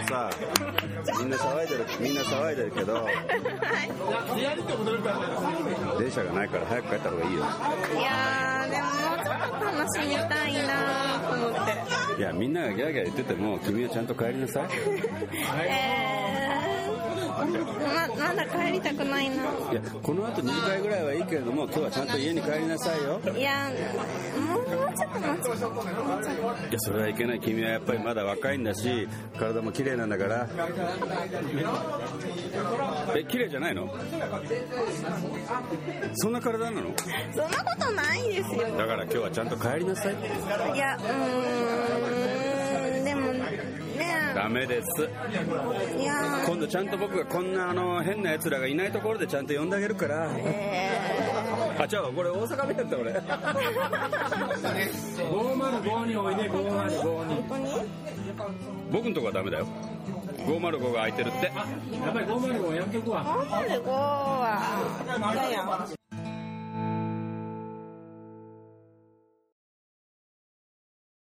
さ、みんな騒いでるけど、電車がないから早く帰った方がいいよ。 いやーでももうちょっと楽しみたいなと思って。 いやみんながギャーギャー言ってても君はちゃんと帰りなさい。 まだ帰りたくないな。いやこの後2時間ぐらいはいいけれども今日はちゃんと家に帰りなさいよ。 いやもうちょっと。 いやそれはいけない。君はやっぱりまだ若いんだし体も綺麗なんだから。綺麗じゃないの？そんな体なの？ そんなことないですよ。 だから今日はちゃんと帰りなさい。 いやでもねダメです。 いや今度ちゃんと僕がこんな変な奴らがいないところでちゃんと呼んであげるから。あ、違うこれ大阪弁だった俺。505においで505に。僕んとこはダメだよ。505が空いてるって。やっぱり505やめとくわ。505は嫌やん。